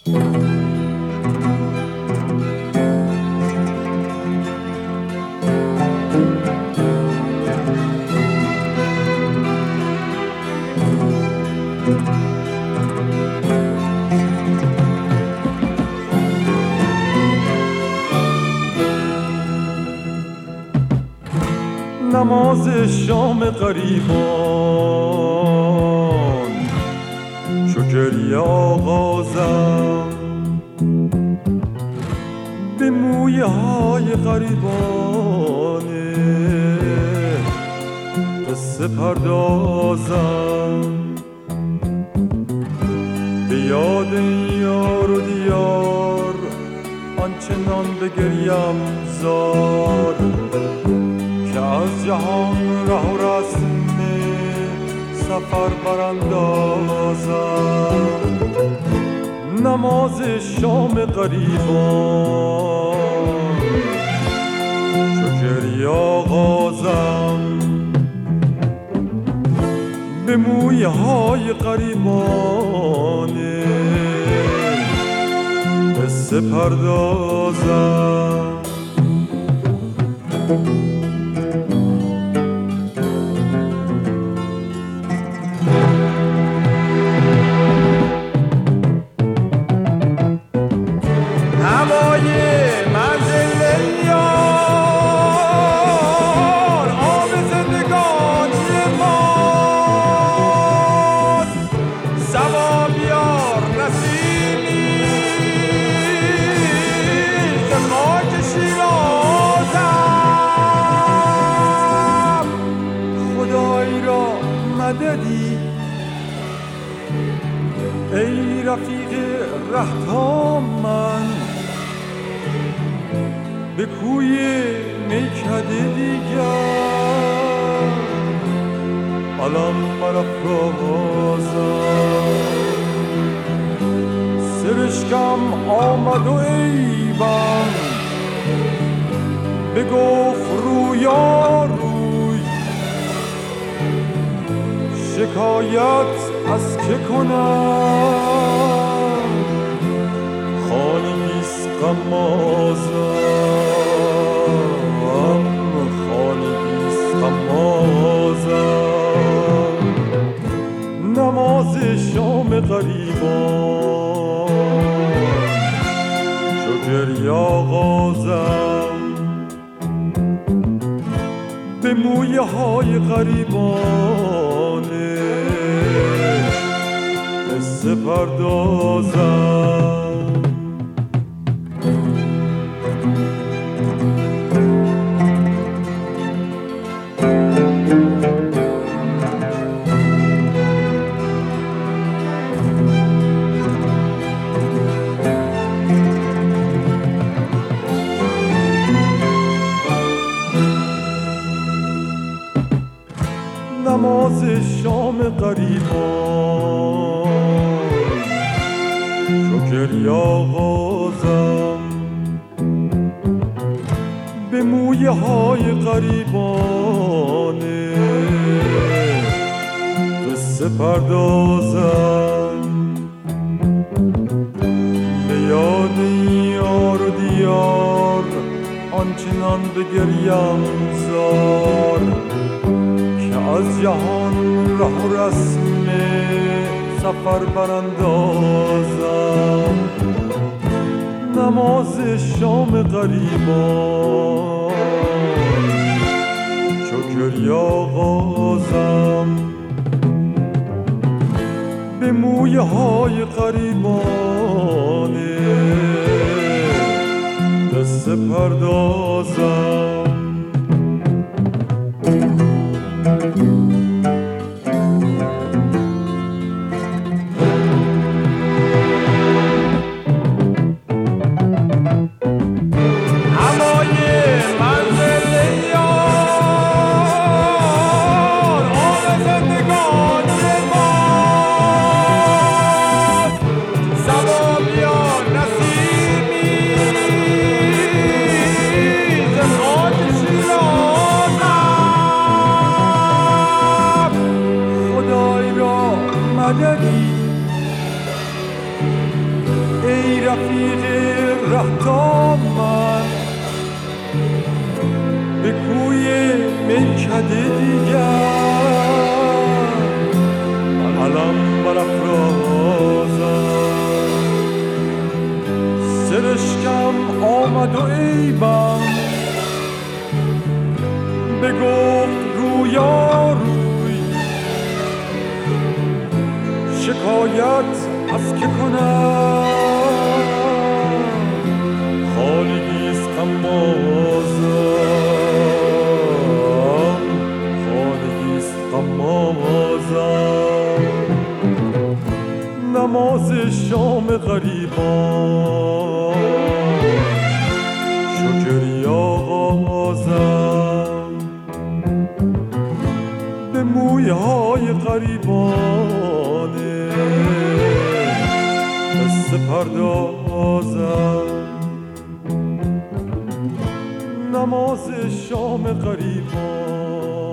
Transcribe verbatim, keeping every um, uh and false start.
نماز شام غریبان چو گریه آغازم به مویه های غریبانه قصه پردازم به یاد یار و دیار آنچنان بگریم زار که از جهان ره و رسم سفر براندازم نماز شام غریبان چو گریه آغازم به مویه های غریبانه قصه پردازم ای رفیق ره تا من به کوی میکده دیگر الان برافرازم سرشکم آمد و ایوان بگفت رویا روی شکایت از که کنم خانی بیست غمازم خانی بیست غمازم نماز شام غریبان چو گریه آغازم به مویه های غریبانه قصه پردازم نماز شام غریبان چو گریه آغازم به مویه های غریبانه قصه پردازم به یاد یار و دیار آنچنان بگریم زار از جهان ره و رسم سفر براندازم نماز شام غریبان چو گریه آغازم به مویه های غریبانه قصه پردازم On رفیق رهتا من به کوی میکده دیگر علم برافرازم سرشکم آمد و عیبم بگفت رویا روی شکایت از که کنم خالگیست غمازم خالگیست غمازم نماز شام غریبان شکری آغازم به مویه های غریبانه دست پردازم نماز شام غریبان